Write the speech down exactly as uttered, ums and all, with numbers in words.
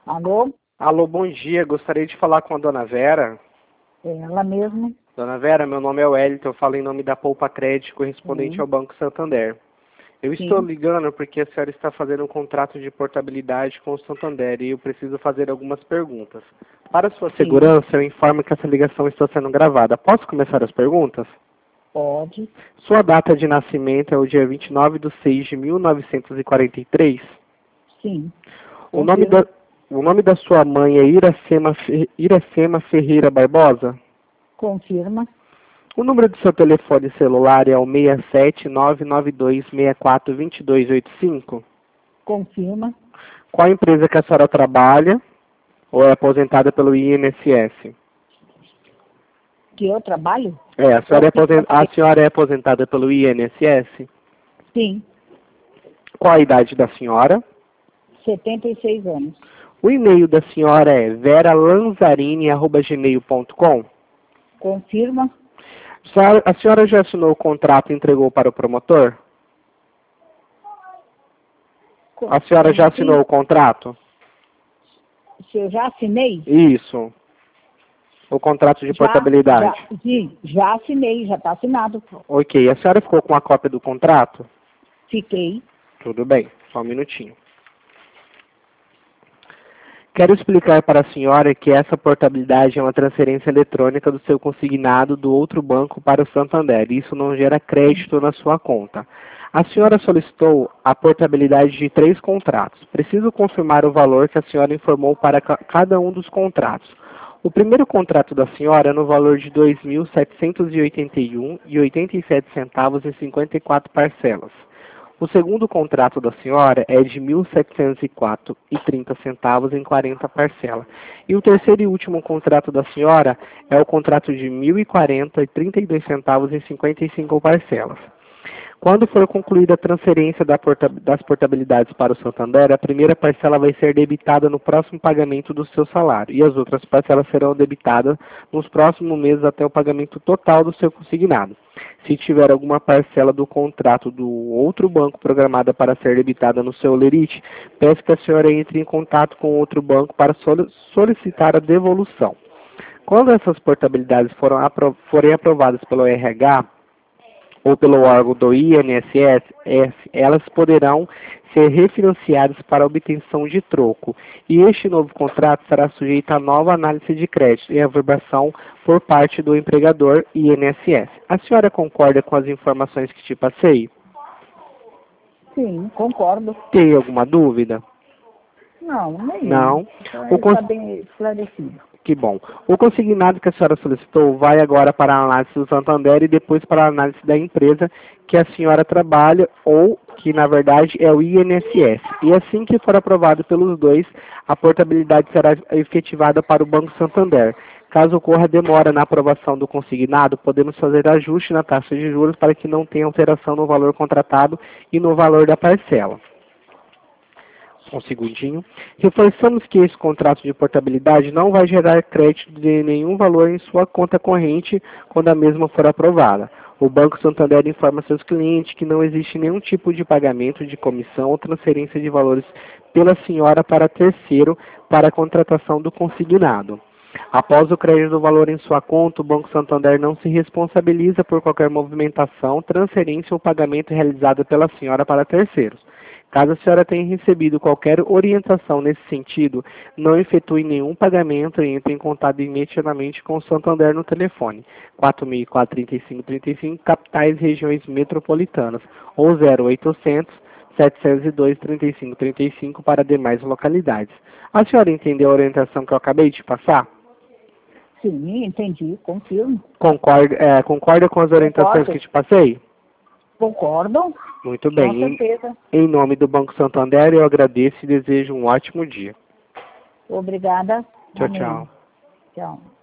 Alô? Alô, bom dia. Gostaria de falar com a dona Vera. É ela mesma. Dona Vera, meu nome é Wellington, eu falo em nome da Poupa Crédito, correspondente Sim. ao Banco Santander. Eu Sim. estou ligando porque a senhora está fazendo um contrato de portabilidade com o Santander e eu preciso fazer algumas perguntas. Para sua Sim. segurança, eu informo que essa ligação está sendo gravada. Posso começar as perguntas? Pode. Sua data de nascimento é o dia vinte e nove de seis de mil novecentos e quarenta e três? Sim. O nome da, o nome da sua mãe é Iracema, Fe- Iracema Ferreira Barbosa? Confirma. O número do seu telefone celular é o seis sete nove nove dois seis quatro dois dois oito cinco? Confirma. Qual empresa que a senhora trabalha ou é aposentada pelo I N S S? Que eu trabalho? É, a senhora é, Eu aposen- fico- a senhora é aposentada pelo I N S S? Sim. Qual a idade da senhora? setenta e seis anos. O e-mail da senhora é vera lanzarini arroba gmail ponto com? Confirma. Senhora- A senhora já assinou o contrato e entregou para o promotor? Co- A senhora já como assim? assinou o contrato? Se eu já assinei? Isso. O contrato de Já, portabilidade. já, sim, já assinei, já está assinado. Ok. A senhora ficou com a cópia do contrato? Fiquei. Tudo bem. Só um minutinho. Quero explicar para a senhora que essa portabilidade é uma transferência eletrônica do seu consignado do outro banco para o Santander. Isso não gera crédito na sua conta. A senhora solicitou a portabilidade de três contratos. Preciso confirmar o valor que a senhora informou para ca- cada um dos contratos. O primeiro contrato da senhora é no valor de dois mil setecentos e oitenta e um reais e oitenta e sete centavos em cinquenta e quatro parcelas. O segundo contrato da senhora é de mil setecentos e quatro reais e trinta centavos em quarenta parcelas. E o terceiro e último contrato da senhora é o contrato de mil e quarenta reais e trinta e dois centavos em cinquenta e cinco parcelas. Quando for concluída a transferência da porta- das portabilidades para o Santander, a primeira parcela vai ser debitada no próximo pagamento do seu salário e as outras parcelas serão debitadas nos próximos meses até o pagamento total do seu consignado. Se tiver alguma parcela do contrato do outro banco programada para ser debitada no seu lerite, peço que a senhora entre em contato com outro banco para soli- solicitar a devolução. Quando essas portabilidades foram apro- forem aprovadas pelo R H, ou pelo órgão do I N S S, elas poderão ser refinanciadas para obtenção de troco. E este novo contrato será sujeito a nova análise de crédito e averbação por parte do empregador I N S S. A senhora concorda com as informações que te passei? Sim, concordo. Tem alguma dúvida? Não, nenhum. Não. O Está cons- bem esclarecido. Que bom. O consignado que a senhora solicitou vai agora para a análise do Santander e depois para a análise da empresa que a senhora trabalha ou que, na verdade, é o I N S S. E assim que for aprovado pelos dois, a portabilidade será efetivada para o Banco Santander. Caso ocorra demora na aprovação do consignado, podemos fazer ajuste na taxa de juros para que não tenha alteração no valor contratado e no valor da parcela. Um segundinho. Reforçamos que esse contrato de portabilidade não vai gerar crédito de nenhum valor em sua conta corrente quando a mesma for aprovada. O Banco Santander informa seus clientes que não existe nenhum tipo de pagamento de comissão ou transferência de valores pela senhora para terceiro para a contratação do consignado. Após o crédito do valor em sua conta, o Banco Santander não se responsabiliza por qualquer movimentação, transferência ou pagamento realizado pela senhora para terceiros. Caso a senhora tenha recebido qualquer orientação nesse sentido, não efetue nenhum pagamento e entre em contato imediatamente com o Santander no telefone quatro mil e quatro, trinta e cinco, trinta e cinco, capitais e regiões metropolitanas, ou zero oitocentos, setecentos e dois, trinta e cinco, trinta e cinco para demais localidades. A senhora entendeu a orientação que eu acabei de passar? Sim, entendi, confirmo. Concorda, é, concorda com as orientações Concordo. que te passei? Concordo? Muito Com bem. Em, certeza. em nome do Banco Santander, eu agradeço e desejo um ótimo dia. Obrigada. Tchau, Amém. tchau. Tchau.